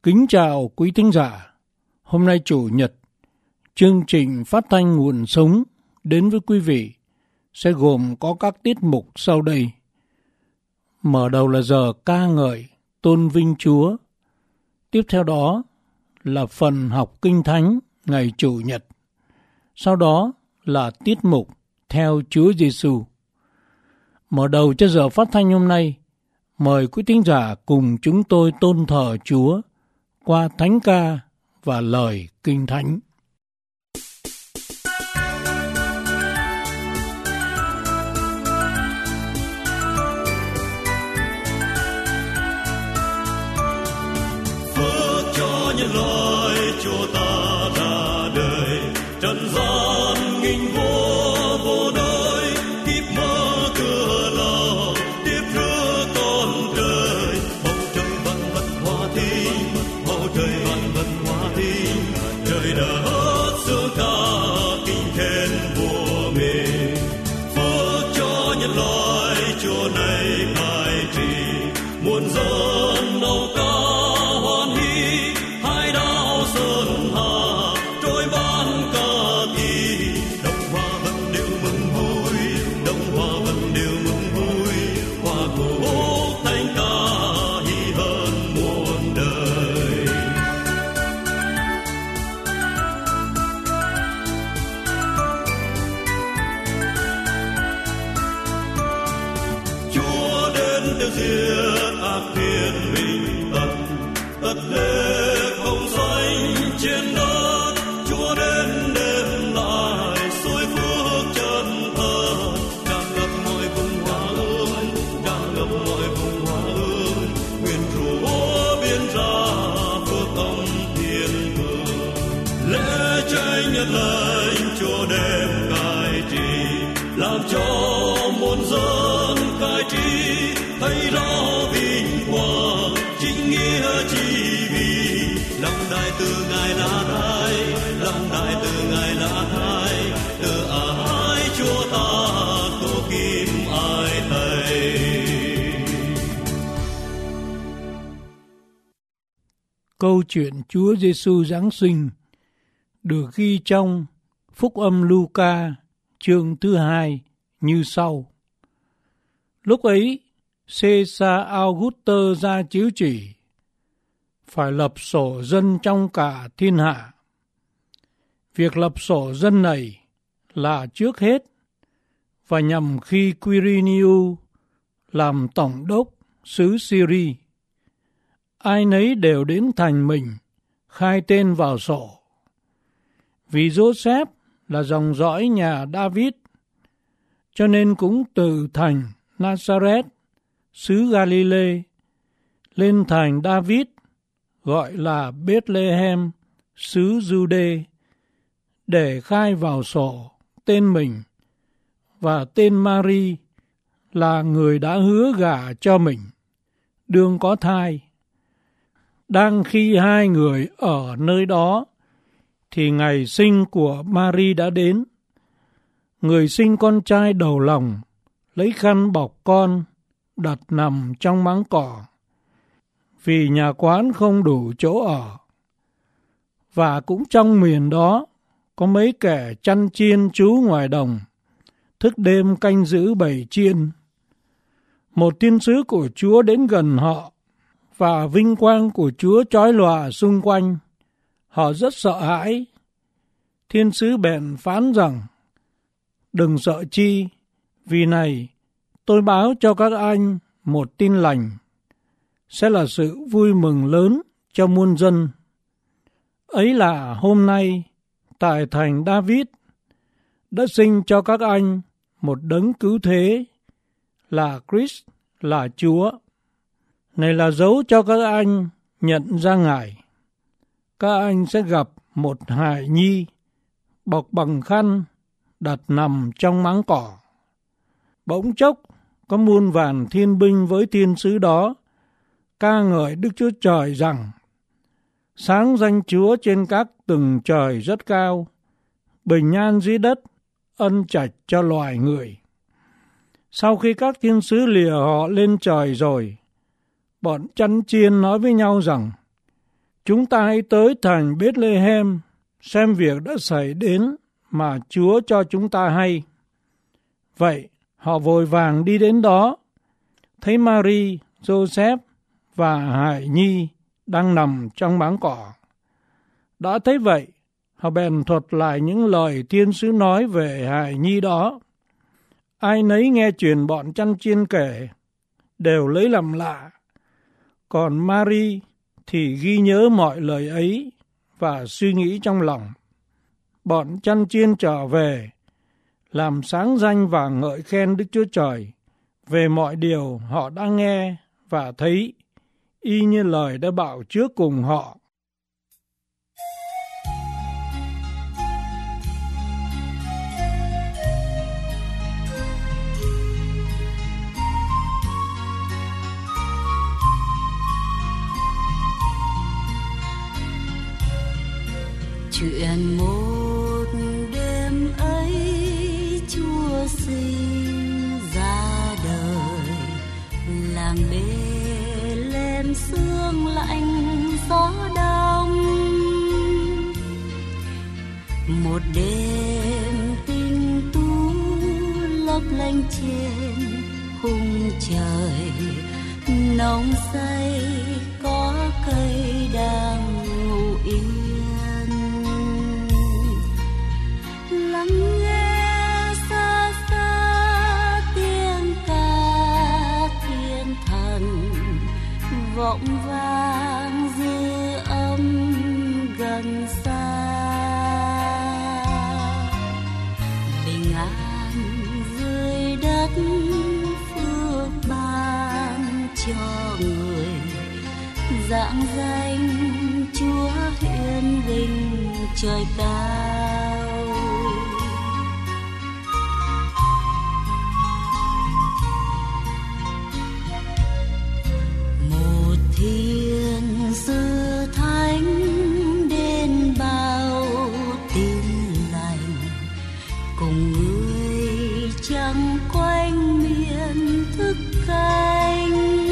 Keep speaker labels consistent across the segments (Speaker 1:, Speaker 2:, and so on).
Speaker 1: Kính chào quý thính giả. Hôm nay Chủ nhật, chương trình phát thanh Nguồn Sống đến với quý vị sẽ gồm có các tiết mục sau đây. Mở đầu là giờ ca ngợi tôn vinh Chúa. Tiếp theo đó là phần học Kinh Thánh ngày Chủ nhật. Sau đó là tiết mục theo Chúa Giêsu. Mở đầu cho giờ phát thanh hôm nay, mời quý thính giả cùng chúng tôi tôn thờ Chúa qua thánh ca và lời Kinh Thánh.
Speaker 2: Phước cho nhân loại Chúa ta ra đời, trần gian nghinh vô vô đối, kiếp mở cửa lòng tiếp rước con trời. Bầu trời vạn vật hòa thịnh, bầu trời vạn vật hòa thịnh, trời đất xưa ca kinh khen vua mình. Phước cho nhân loại Chúa này cai trị, muôn dân âu ca hoan hỷ, hai đạo sơn hà trôi ban ca kỳ. Đồng hòa vẫn đều mừng vui, đồng hòa vẫn đều mừng vui, hòa khúc thanh ca hỷ hơn muôn đời. Chúa đến tiêu diệt ác thiên hình tật, tật lệ không xanh trên đất. Chúa đến đêm lại xuôi phước chân thật, tràn ngập mọi vùng hoa ương, tràn ngập mọi vùng hoa ương. Nguyện Chúa biến ra phước ông thiên thường, lễ tranh nhật lệnh Chúa đem cai trị, làm cho muôn dân cai trị thấy rõ vinh quang chính nghĩa chỉ vì. Lòng đại từ Ngài là Thái, lòng đại từ Ngài là Thái, từ ái Chúa ta tổ kim ai thầy.
Speaker 1: Câu chuyện Chúa Giêsu Giáng sinh được ghi trong Phúc âm Luca chương thứ 2 như sau. Lúc ấy, Caesar Augustus ra chiếu chỉ phải lập sổ dân trong cả thiên hạ. Việc lập sổ dân này là trước hết và nhằm khi Quirinius làm tổng đốc xứ Syria. Ai nấy đều đến thành mình khai tên vào sổ. Vì Joseph là dòng dõi nhà David, cho nên cũng từ thành Nazareth, xứ Galilee, lên thành David, gọi là Bethlehem, xứ Jude, để khai vào sổ tên mình và tên Mary là người đã hứa gả cho mình, đương có thai. Đang khi hai người ở nơi đó, thì ngày sinh của Mary đã đến. Người sinh con trai đầu lòng, lấy khăn bọc con, đặt nằm trong máng cỏ, vì nhà quán không đủ chỗ ở. Và cũng trong miền đó, có mấy kẻ chăn chiên trú ngoài đồng, thức đêm canh giữ bầy chiên. Một thiên sứ của Chúa đến gần họ, và vinh quang của Chúa chói lòa xung quanh. Họ rất sợ hãi. Thiên sứ bèn phán rằng, đừng sợ chi, vì này tôi báo cho các anh một tin lành, sẽ là sự vui mừng lớn cho muôn dân. Ấy là hôm nay, tại thành David, đã sinh cho các anh một đấng cứu thế, là Christ, là Chúa. Này là dấu cho các anh nhận ra Ngài. Các anh sẽ gặp một hài nhi, bọc bằng khăn, đặt nằm trong máng cỏ. Bỗng chốc, có muôn vàn thiên binh với thiên sứ đó, ca ngợi Đức Chúa Trời rằng, sáng danh Chúa trên các tầng trời rất cao, bình an dưới đất, ân trạch cho loài người. Sau khi các thiên sứ lìa họ lên trời rồi, bọn chăn chiên nói với nhau rằng, Chúng ta hãy tới thành Bethlehem xem việc đã xảy đến mà Chúa cho chúng ta hay. Vậy, họ vội vàng đi đến đó, thấy Mary, Joseph và hài nhi đang nằm trong máng cỏ. Đã thấy vậy, họ bèn thuật lại những lời tiên sứ nói về hài nhi đó. Ai nấy nghe chuyện bọn chăn chiên kể, đều lấy làm lạ. Còn Mary thì ghi nhớ mọi lời ấy và suy nghĩ trong lòng. Bọn chăn chiên trở về, làm sáng danh và ngợi khen Đức Chúa Trời về mọi điều họ đã nghe và thấy, y như lời đã bảo trước cùng họ.
Speaker 3: Chuyện một đêm ấy Chúa sinh ra đời, làng Bethlehem sương lạnh gió đông. Một đêm tinh tú lấp lánh trên khung trời, nồng say có cây đang ngủ yên. Lắng nghe xa xa tiếng ca thiên thần vọng vang dư âm gần xa. Bình an dưới đất phước ban cho người, rạng danh Chúa hiển vinh trời cao. Một thiên sứ thánh đến bao tin lành, cùng người chẳng quanh miền thức canh.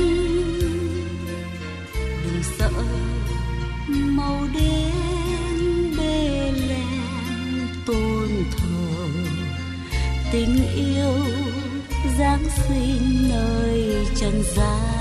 Speaker 3: Đừng sợ mau đến Bethlehem tôn thờ, tình yêu Giáng sinh nơi trần gian.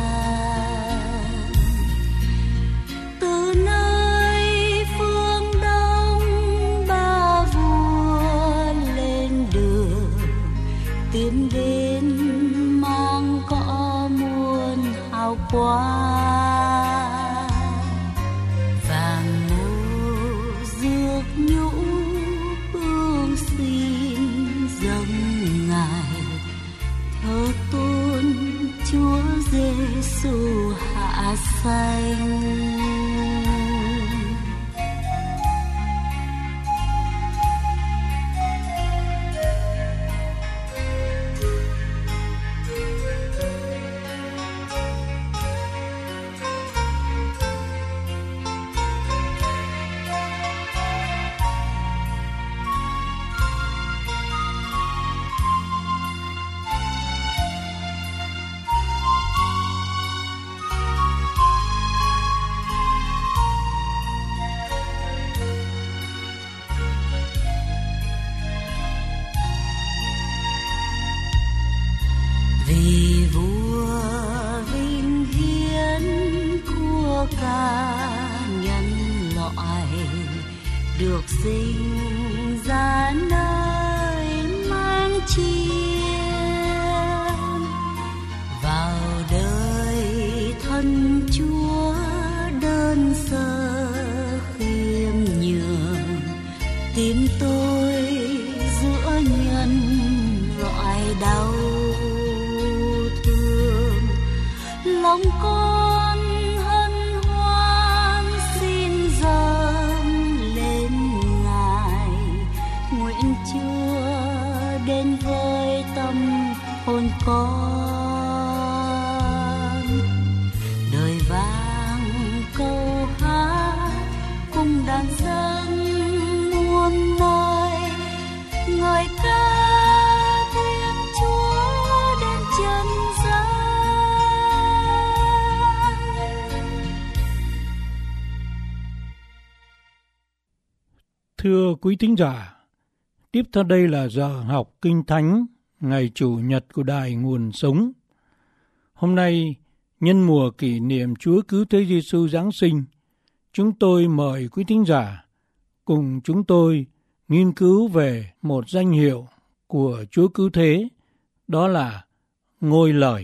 Speaker 3: Từ nơi phương đông ba vua lên đường, tiến đến mang cỏ muôn hào quang. Vàng ngô rước nhũ hương xin dâng Ngài, thờ tôn Chúa Giêsu hạ sanh. Vì vua vinh hiến của cả nhân loại, được sinh ra nơi mang chiên. Vào đời thân Chúa đơn sơ khiêm nhường, tìm tôi giữa nhân loại đau. Lòng con hân hoan xin dâng lên Ngài, nguyện
Speaker 1: Thưa quý thính giả, tiếp theo đây là giờ học Kinh Thánh ngày Chủ nhật của Đài Nguồn Sống. Hôm nay, nhân mùa kỷ niệm Chúa Cứu Thế Giêsu Giáng sinh, chúng tôi mời quý thính giả cùng chúng tôi nghiên cứu về một danh hiệu của Chúa Cứu Thế, đó là Ngôi Lời.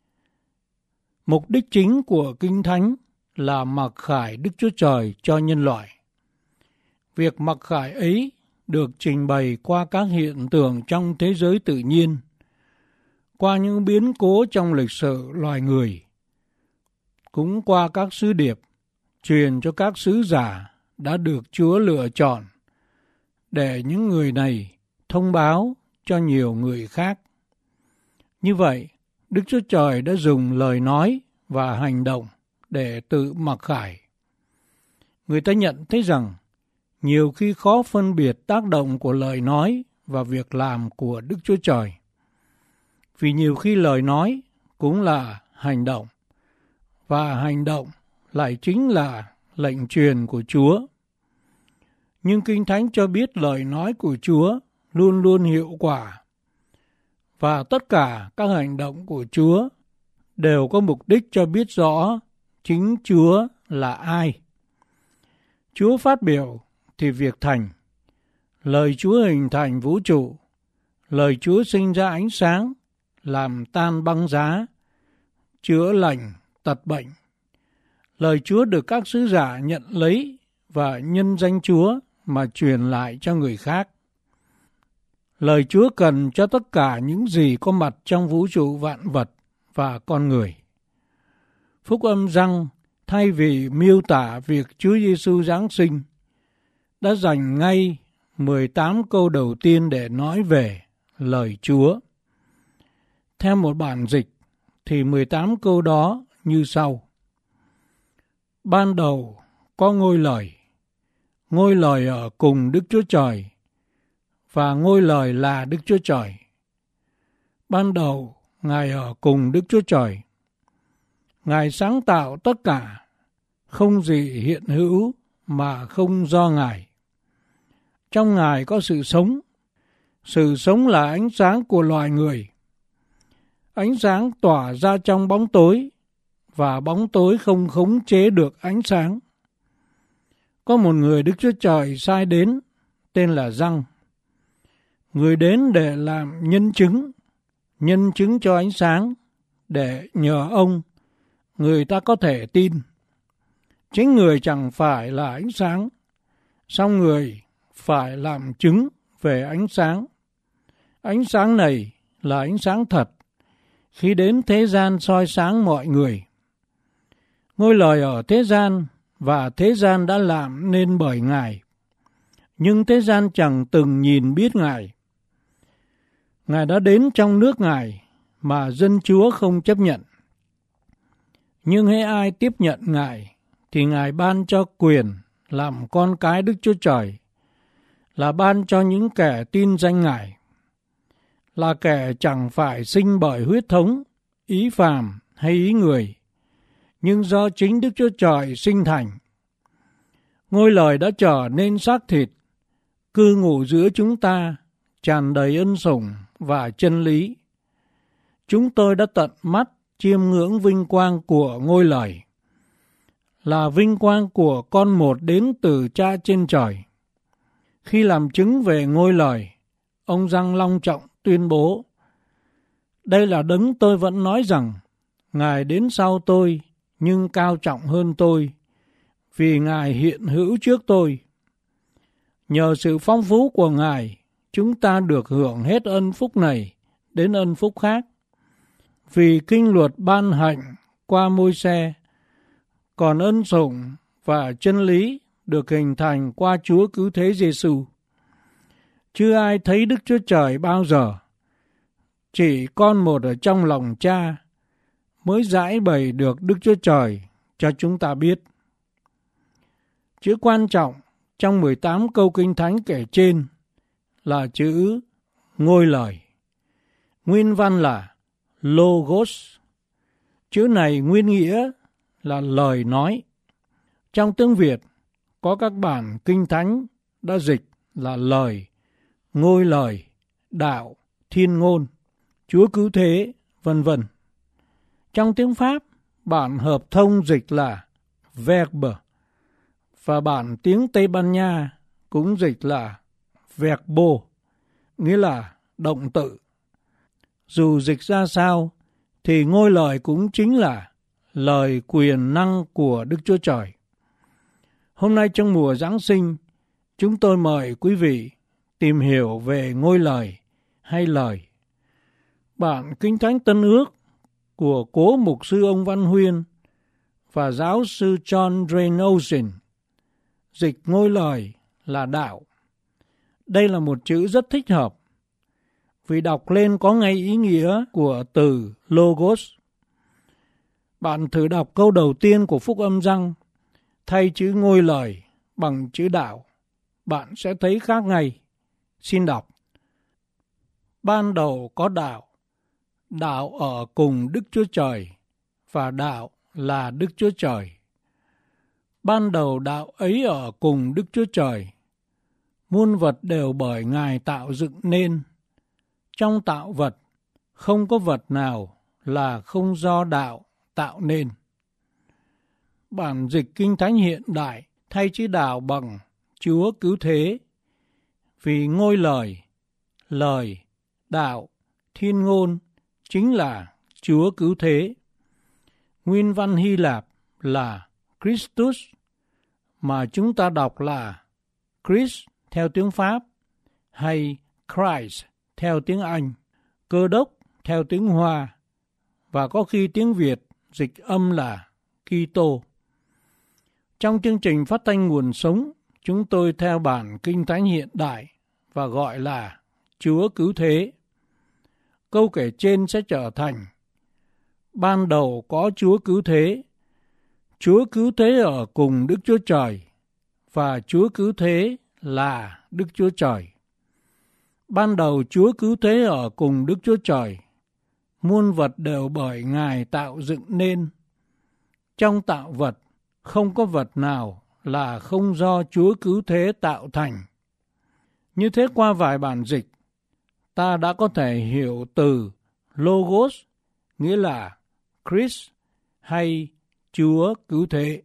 Speaker 1: Mục đích chính của Kinh Thánh là mặc khải Đức Chúa Trời cho nhân loại. Việc mặc khải ấy được trình bày qua các hiện tượng trong thế giới tự nhiên, qua những biến cố trong lịch sử loài người, cũng qua các sứ điệp truyền cho các sứ giả đã được Chúa lựa chọn để những người này thông báo cho nhiều người khác. Như vậy, Đức Chúa Trời đã dùng lời nói và hành động để tự mặc khải. Người ta nhận thấy rằng nhiều khi khó phân biệt tác động của lời nói và việc làm của Đức Chúa Trời. Vì nhiều khi lời nói cũng là hành động, và hành động lại chính là lệnh truyền của Chúa. Nhưng Kinh Thánh cho biết lời nói của Chúa luôn luôn hiệu quả, và tất cả các hành động của Chúa đều có mục đích cho biết rõ chính Chúa là ai. Chúa phát biểu thì việc thành. Lời Chúa hình thành vũ trụ. Lời Chúa sinh ra ánh sáng, làm tan băng giá, chữa lành tật bệnh. Lời Chúa được các sứ giả nhận lấy và nhân danh Chúa mà truyền lại cho người khác. Lời Chúa cần cho tất cả những gì có mặt trong vũ trụ vạn vật và con người. Phúc âm Giăng thay vì miêu tả việc Chúa Giêsu Giáng sinh, đã dành ngay 18 câu đầu tiên để nói về lời Chúa. Theo một bản dịch thì 18 câu đó như sau. Ban đầu có ngôi lời ở cùng Đức Chúa Trời, và ngôi lời là Đức Chúa Trời. Ban đầu Ngài ở cùng Đức Chúa Trời. Ngài sáng tạo tất cả, không gì hiện hữu mà không do Ngài. Trong Ngài có sự sống là ánh sáng của loài người. Ánh sáng tỏa ra trong bóng tối, và bóng tối không khống chế được ánh sáng. Có một người Đức Chúa Trời sai đến, tên là Giăng. Người đến để làm nhân chứng cho ánh sáng, để nhờ ông, người ta có thể tin. Chính người chẳng phải là ánh sáng, song người phải làm chứng về ánh sáng. Ánh sáng này là ánh sáng thật, khi đến thế gian soi sáng mọi người. Ngôi lời ở thế gian, và thế gian đã làm nên bởi Ngài. Nhưng thế gian chẳng từng nhìn biết Ngài. Ngài đã đến trong nước Ngài, mà dân Chúa không chấp nhận. Nhưng hễ ai tiếp nhận Ngài, thì Ngài ban cho quyền làm con cái Đức Chúa Trời, là ban cho những kẻ tin danh Ngài, là kẻ chẳng phải sinh bởi huyết thống, ý phàm hay ý người, nhưng do chính Đức Chúa Trời sinh thành. Ngôi lời đã trở nên xác thịt, cư ngụ giữa chúng ta, tràn đầy ân sủng và chân lý. Chúng tôi đã tận mắt chiêm ngưỡng vinh quang của ngôi lời, là vinh quang của con một đến từ Cha trên trời. Khi làm chứng về ngôi lời, ông Giăng long trọng tuyên bố: đây là đấng tôi vẫn nói rằng, Ngài đến sau tôi, nhưng cao trọng hơn tôi, vì Ngài hiện hữu trước tôi. Nhờ sự phong phú của Ngài, chúng ta được hưởng hết ân phúc này đến ân phúc khác. Vì kinh luật ban hạnh qua Môi-se, còn ân sủng và chân lý được hình thành qua Chúa Cứu Thế Giêsu. Chưa ai thấy Đức Chúa Trời bao giờ. Chỉ con một ở trong lòng Cha mới giải bày được Đức Chúa Trời cho chúng ta biết. Chữ quan trọng trong 18 câu Kinh Thánh kể trên là chữ ngôi lời. Nguyên văn là Logos. Chữ này nguyên nghĩa là lời nói. Trong tiếng Việt có các bản Kinh Thánh đã dịch là lời, ngôi lời, đạo, thiên ngôn, Chúa cứu thế, vân vân. Trong tiếng Pháp, bản hợp thông dịch là verbe, và bản tiếng Tây Ban Nha cũng dịch là verbo, nghĩa là động từ. Dù dịch ra sao, thì ngôi lời cũng chính là lời quyền năng của Đức Chúa Trời. Hôm nay trong mùa Giáng sinh, chúng tôi mời quý vị tìm hiểu về ngôi lời hay lời. Bản Kinh Thánh Tân Ước của cố mục sư ông Văn Huyên và giáo sư John Reynolds dịch ngôi lời là đạo. Đây là một chữ rất thích hợp, vì đọc lên có ngay ý nghĩa của từ Logos. Bạn thử đọc câu đầu tiên của Phúc Âm Giăng, thay chữ ngôi lời bằng chữ đạo, bạn sẽ thấy khác ngay. Xin đọc. Ban đầu có đạo, đạo ở cùng Đức Chúa Trời, và đạo là Đức Chúa Trời. Ban đầu đạo ấy ở cùng Đức Chúa Trời, muôn vật đều bởi Ngài tạo dựng nên. Trong tạo vật, không có vật nào là không do đạo tạo nên. Bản dịch Kinh Thánh hiện đại thay chữ đạo bằng Chúa cứu thế, vì ngôi lời, lời, đạo, thiên ngôn chính là Chúa cứu thế. Nguyên văn Hy Lạp là Christus, mà chúng ta đọc là Christ theo tiếng Pháp, hay Christ theo tiếng Anh, Cơ Đốc theo tiếng Hoa, và có khi tiếng Việt dịch âm là Kitô. Trong chương trình phát thanh Nguồn Sống, chúng tôi theo bản Kinh Thánh hiện đại và gọi là Chúa cứu thế. Câu kể trên sẽ trở thành: ban đầu có Chúa cứu thế. Chúa cứu thế ở cùng Đức Chúa Trời, và Chúa cứu thế là Đức Chúa Trời. Ban đầu Chúa cứu thế ở cùng Đức Chúa Trời, muôn vật đều bởi Ngài tạo dựng nên. Trong tạo vật, không có vật nào là không do Chúa cứu thế tạo thành. Như thế qua vài bản dịch, ta đã có thể hiểu từ Logos, nghĩa là Christ hay Chúa cứu thế.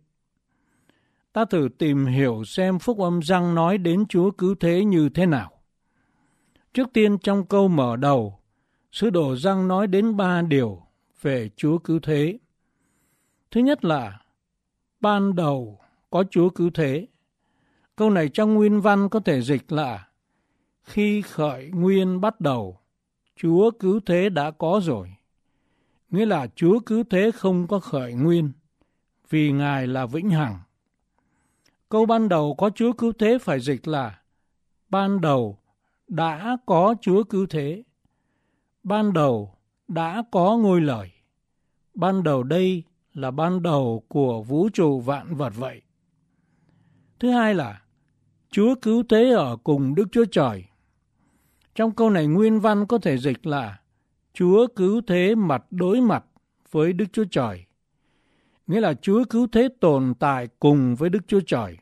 Speaker 1: Ta thử tìm hiểu xem Phúc Âm Giăng nói đến Chúa cứu thế như thế nào. Trước tiên trong câu mở đầu, sứ đồ Giăng nói đến 3 điều về Chúa cứu thế. Thứ nhất là ban đầu có Chúa cứu thế. Câu này trong nguyên văn có thể dịch là khi khởi nguyên bắt đầu, Chúa cứu thế đã có rồi. Nghĩa là Chúa cứu thế không có khởi nguyên, vì Ngài là vĩnh hằng. Câu ban đầu có Chúa cứu thế phải dịch là ban đầu đã có Chúa cứu thế. Ban đầu đã có ngôi lời. Ban đầu đây là ban đầu của vũ trụ vạn vật vậy. Thứ hai là Chúa cứu thế ở cùng Đức Chúa Trời. Trong câu này nguyên văn có thể dịch là Chúa cứu thế mặt đối mặt với Đức Chúa Trời. Nghĩa là Chúa cứu thế tồn tại cùng với Đức Chúa Trời.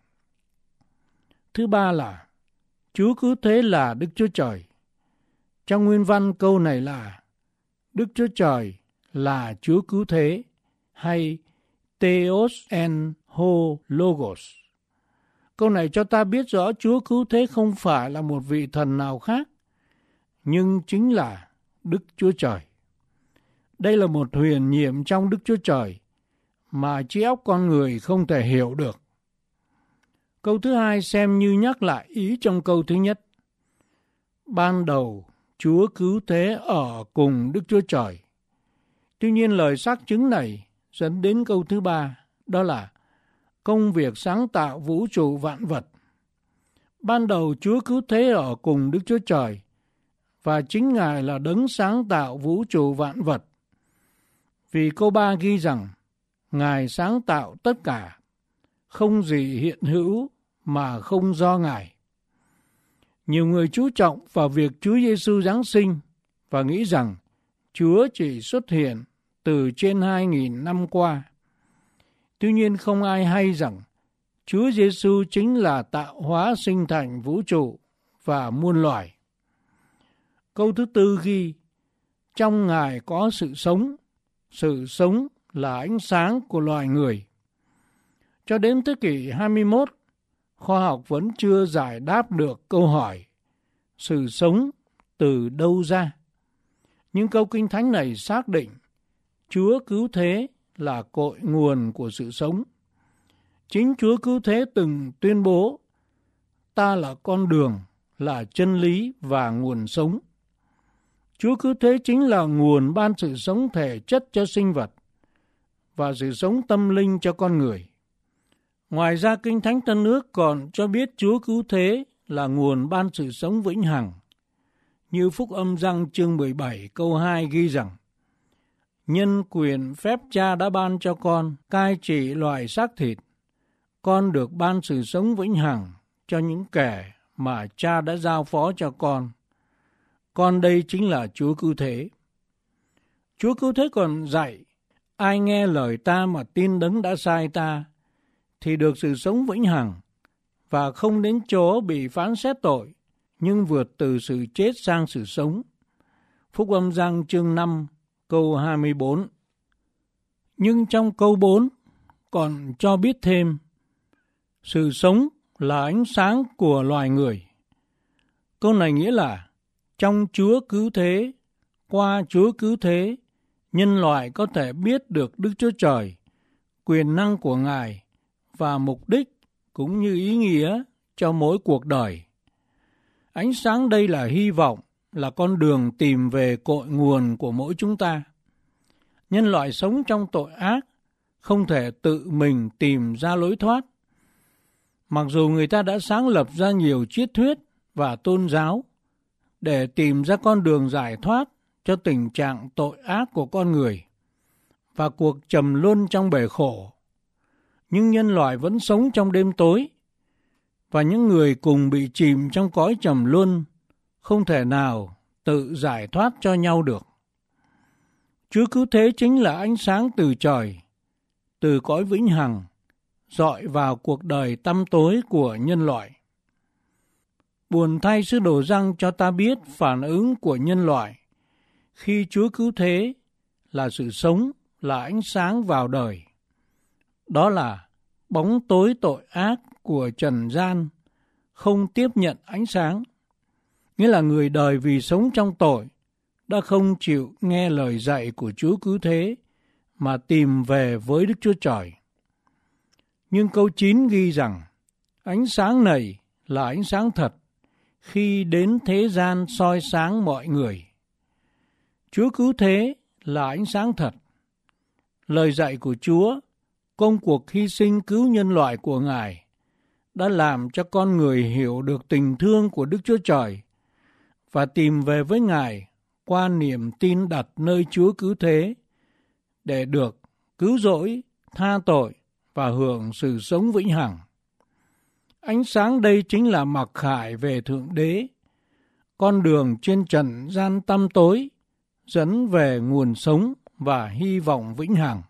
Speaker 1: Thứ ba là Chúa cứu thế là Đức Chúa Trời. Trong nguyên văn câu này là Đức Chúa Trời là Chúa cứu thế, hay Theos en ho logos. Câu này cho ta biết rõ Chúa cứu thế không phải là một vị thần nào khác, nhưng chính là Đức Chúa Trời. Đây là một huyền nhiệm trong Đức Chúa Trời mà trí óc con người không thể hiểu được. Câu thứ hai xem như nhắc lại ý trong câu thứ nhất. Ban đầu Chúa cứu thế ở cùng Đức Chúa Trời. Tuy nhiên lời xác chứng này dẫn đến câu thứ ba, đó là công việc sáng tạo vũ trụ vạn vật. Ban đầu Chúa cứu thế ở cùng Đức Chúa Trời, và chính Ngài là đấng sáng tạo vũ trụ vạn vật. Vì câu 3 ghi rằng Ngài sáng tạo tất cả, không gì hiện hữu mà không do Ngài. Nhiều người chú trọng vào việc Chúa Giêsu Giáng sinh và nghĩ rằng Chúa chỉ xuất hiện từ trên 2.000 năm qua. Tuy nhiên không ai hay rằng Chúa Giêsu chính là tạo hóa sinh thành vũ trụ và muôn loài. Câu thứ tư ghi, trong Ngài có sự sống là ánh sáng của loài người. Cho đến thế kỷ 21, khoa học vẫn chưa giải đáp được câu hỏi sự sống từ đâu ra. Nhưng câu Kinh Thánh này xác định Chúa Cứu Thế là cội nguồn của sự sống. Chính Chúa Cứu Thế từng tuyên bố, ta là con đường, là chân lý và nguồn sống. Chúa Cứu Thế chính là nguồn ban sự sống thể chất cho sinh vật và sự sống tâm linh cho con người. Ngoài ra, Kinh Thánh Tân Ước còn cho biết Chúa Cứu Thế là nguồn ban sự sống vĩnh hằng. Như Phúc Âm Giăng chương 17 câu 2 ghi rằng, nhân quyền phép Cha đã ban cho con cai trị loài xác thịt, con được ban sự sống vĩnh hằng cho những kẻ mà Cha đã giao phó cho con. Con đây chính là Chúa Cứu Thế. Chúa Cứu Thế còn dạy, ai nghe lời ta mà tin Đấng đã sai ta, thì được sự sống vĩnh hằng và không đến chỗ bị phán xét tội, nhưng vượt từ sự chết sang sự sống. Phúc Âm Giăng chương 5 câu 24. Nhưng trong câu 4 còn cho biết thêm, sự sống là ánh sáng của loài người. Câu này nghĩa là trong Chúa Cứu Thế, qua Chúa Cứu Thế, nhân loại có thể biết được Đức Chúa Trời, quyền năng của Ngài và mục đích cũng như ý nghĩa cho mỗi cuộc đời. Ánh sáng đây là hy vọng, là con đường tìm về cội nguồn của mỗi chúng ta. Nhân loại sống trong tội ác, không thể tự mình tìm ra lối thoát. Mặc dù người ta đã sáng lập ra nhiều triết thuyết và tôn giáo để tìm ra con đường giải thoát cho tình trạng tội ác của con người và cuộc trầm luân trong bể khổ, nhưng nhân loại vẫn sống trong đêm tối, và những người cùng bị chìm trong cõi trầm luân không thể nào tự giải thoát cho nhau được. Chúa Cứu Thế chính là ánh sáng từ trời, từ cõi vĩnh hằng, rọi vào cuộc đời tăm tối của nhân loại. Buồn thay, sứ đồ Giăng cho ta biết phản ứng của nhân loại khi Chúa Cứu Thế là sự sống, là ánh sáng vào đời. Đó là bóng tối tội ác của trần gian không tiếp nhận ánh sáng. Nghĩa là người đời vì sống trong tội đã không chịu nghe lời dạy của Chúa Cứu Thế mà tìm về với Đức Chúa Trời. Nhưng câu 9 ghi rằng ánh sáng này là ánh sáng thật khi đến thế gian soi sáng mọi người. Chúa Cứu Thế là ánh sáng thật. Lời dạy của Chúa, công cuộc hy sinh cứu nhân loại của Ngài đã làm cho con người hiểu được tình thương của Đức Chúa Trời và tìm về với Ngài qua niềm tin đặt nơi Chúa Cứu Thế để được cứu rỗi, tha tội và hưởng sự sống vĩnh hằng. Ánh sáng đây chính là mặc khải về Thượng Đế, con đường trên trần gian tăm tối, dẫn về nguồn sống và hy vọng vĩnh hằng.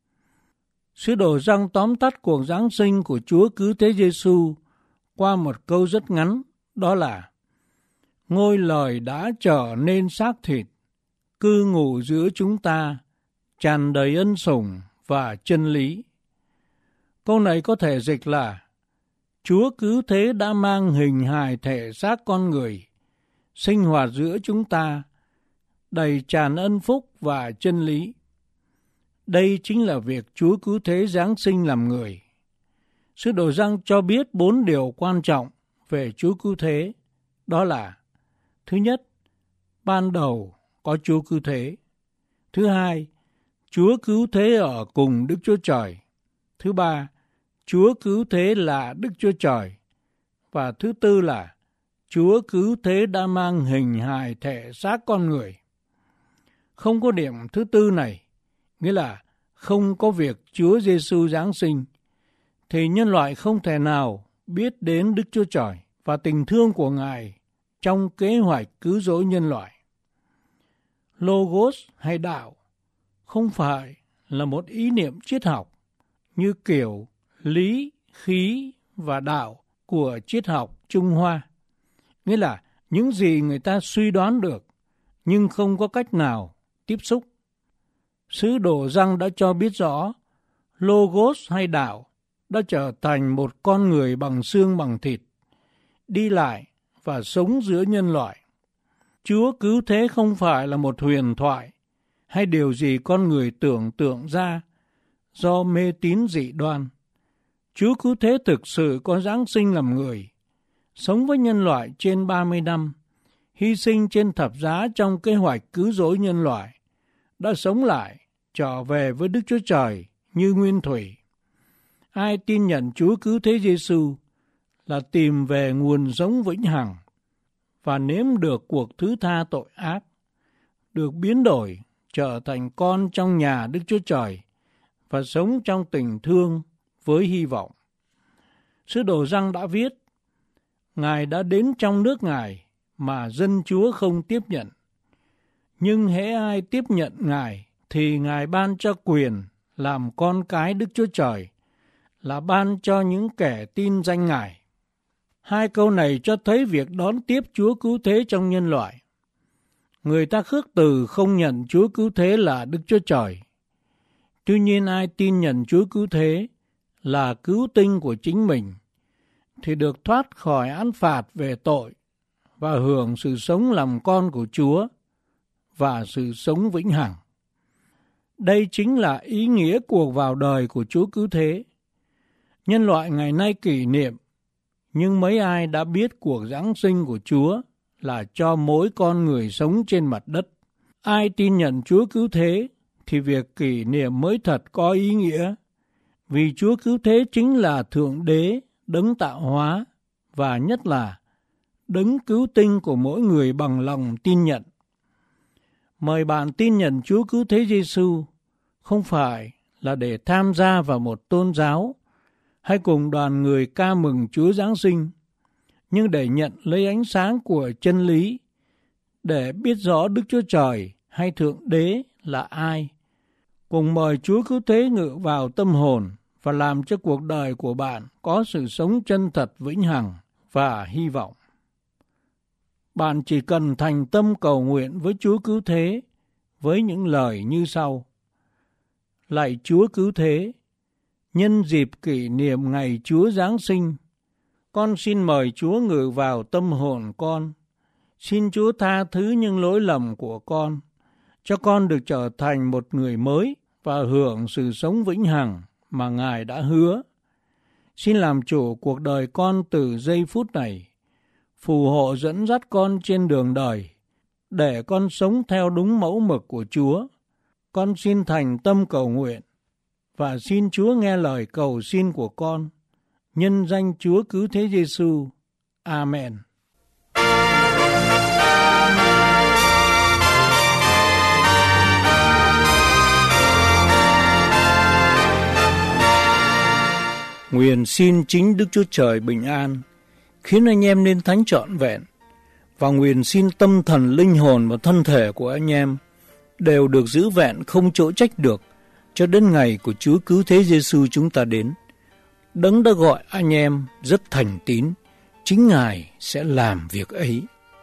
Speaker 1: Sứ đồ Giăng tóm tắt cuộc Giáng sinh của Chúa Cứu Thế Giêsu qua một câu rất ngắn, đó là ngôi lời đã trở nên xác thịt, cư ngụ giữa chúng ta, tràn đầy ân sủng và chân lý. Câu này có thể dịch là Chúa Cứu Thế đã mang hình hài thể xác con người, sinh hoạt giữa chúng ta, đầy tràn ân phúc và chân lý. Đây chính là việc Chúa Cứu Thế giáng sinh làm người. Sứ đồ Giăng cho biết 4 điều quan trọng về Chúa Cứu Thế, đó là: thứ nhất, ban đầu có Chúa Cứu Thế; thứ hai, Chúa Cứu Thế ở cùng Đức Chúa Trời; thứ ba, Chúa Cứu Thế là Đức Chúa Trời; và thứ tư là Chúa Cứu Thế đã mang hình hài thể xác con người. Không có điểm thứ tư này, nghĩa là không có việc Chúa Giêsu giáng sinh, thì nhân loại không thể nào biết đến Đức Chúa Trời và tình thương của Ngài trong kế hoạch cứu rỗi nhân loại. Logos hay đạo không phải là một ý niệm triết học như kiểu lý, khí và đạo của triết học Trung Hoa. Nghĩa là những gì người ta suy đoán được nhưng không có cách nào tiếp xúc. Sứ đồ Giăng đã cho biết rõ Logos hay đạo đã trở thành một con người bằng xương bằng thịt, đi lại và sống giữa nhân loại. Chúa cứu thế không phải là một huyền thoại hay điều gì con người tưởng tượng ra do mê tín dị đoan. Chúa cứu thế thực sự có giáng sinh làm người, sống với nhân loại trên 30 năm, hy sinh trên thập giá trong kế hoạch cứu rỗi nhân loại, đã sống lại, trở về với Đức Chúa Trời như nguyên thủy. Ai tin nhận Chúa cứu thế Giêsu là tìm về nguồn sống vĩnh hằng và nếm được cuộc thứ tha tội ác, được biến đổi trở thành con trong nhà Đức Chúa Trời và sống trong tình thương với hy vọng. Sứ đồ Giăng đã viết, Ngài đã đến trong nước Ngài mà dân Chúa không tiếp nhận. Nhưng hễ ai tiếp nhận Ngài thì Ngài ban cho quyền làm con cái Đức Chúa Trời, là ban cho những kẻ tin danh Ngài. Hai câu này cho thấy việc đón tiếp Chúa cứu thế trong nhân loại. Người ta khước từ không nhận Chúa cứu thế là Đức Chúa Trời. Tuy nhiên ai tin nhận Chúa cứu thế là cứu tinh của chính mình thì được thoát khỏi án phạt về tội và hưởng sự sống làm con của Chúa và sự sống vĩnh hằng. Đây chính là ý nghĩa cuộc vào đời của Chúa cứu thế. Nhân loại ngày nay kỷ niệm, nhưng mấy ai đã biết cuộc giáng sinh của Chúa là cho mỗi con người sống trên mặt đất. Ai tin nhận Chúa cứu thế thì việc kỷ niệm mới thật có ý nghĩa, vì Chúa cứu thế chính là Thượng Đế, Đấng tạo hóa và nhất là Đấng cứu tinh của mỗi người bằng lòng tin nhận. Mời bạn tin nhận Chúa cứu thế Giêsu không phải là để tham gia vào một tôn giáo hay cùng đoàn người ca mừng Chúa Giáng sinh, nhưng để nhận lấy ánh sáng của chân lý, để biết rõ Đức Chúa Trời hay Thượng Đế là ai. Cùng mời Chúa cứu thế ngự vào tâm hồn và làm cho cuộc đời của bạn có sự sống chân thật vĩnh hằng và hy vọng. Bạn chỉ cần thành tâm cầu nguyện với Chúa cứu thế với những lời như sau. Lạy Chúa cứu thế, nhân dịp kỷ niệm ngày Chúa Giáng sinh, con xin mời Chúa ngự vào tâm hồn con. Xin Chúa tha thứ những lỗi lầm của con, cho con được trở thành một người mới và hưởng sự sống vĩnh hằng mà Ngài đã hứa. Xin làm chủ cuộc đời con từ giây phút này, phù hộ dẫn dắt con trên đường đời, để con sống theo đúng mẫu mực của Chúa. Con xin thành tâm cầu nguyện và xin Chúa nghe lời cầu xin của con. Nhân danh Chúa cứu thế Giêsu. Amen. Nguyện xin chính Đức Chúa Trời bình an, khiến anh em nên thánh trọn vẹn, và nguyện xin tâm thần, linh hồn và thân thể của anh em đều được giữ vẹn không chỗ trách được cho đến ngày của Chúa cứu thế Giêsu chúng ta đến. Đấng đã gọi anh em rất thành tín, chính Ngài sẽ làm việc ấy.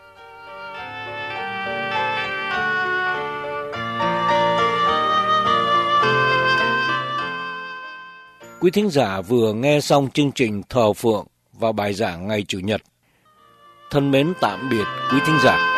Speaker 1: Quý thính giả vừa nghe xong chương trình Thờ Phượng và bài giảng ngày Chủ nhật. Thân mến tạm biệt quý thính giả.